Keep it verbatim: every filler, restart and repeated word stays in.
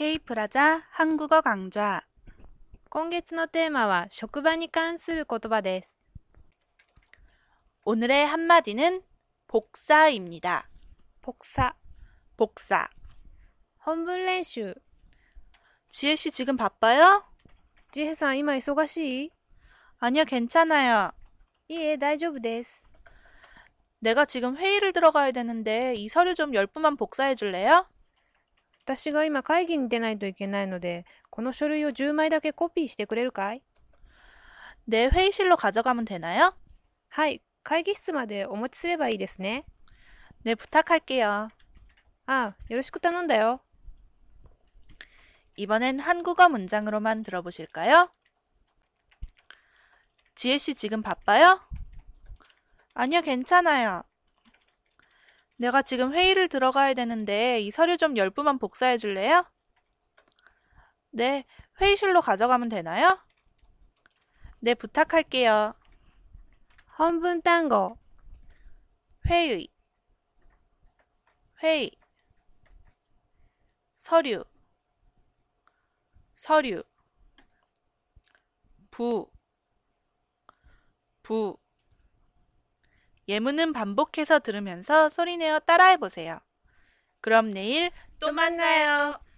Kプラザ한국어 강좌. 今月のテーマは職場に関する言葉です。 오늘의 한마디는 복사입니다. 복사, 복사. 本文練習。 지혜 씨 지금 바빠요? ジヘさん、今忙しい？ 아니요, 괜찮아요. いいえ、大丈夫です。 내가 지금 회의를 들어가야 되는데 이 서류 좀 열 부만 복사해 줄래요? 私が今会議に出ないといけないので、この書類をじゅうまいだけコピーしてくれるかい？ 내 회의실로 가져가면 되나요? はい、会議室までお持ちすればいいですね。 네, 부탁할게요. ああ、よろしく頼んだよ。 이번엔 한국어 문장으로만 들어보실까요? 지혜 씨 지금 바빠요? 아니요, 괜찮아요. 내가 지금 회의를 들어가야 되는데 이 서류 좀 열 부만 복사해 줄래요? 네, 회의실로 가져가면 되나요? 네, 부탁할게요. 本文単語、 회의, 회의, 서류, 서류, 부, 부. 예문은 반복해서 들으면서 소리내어 따라해보세요. 그럼 내일 또 만나요.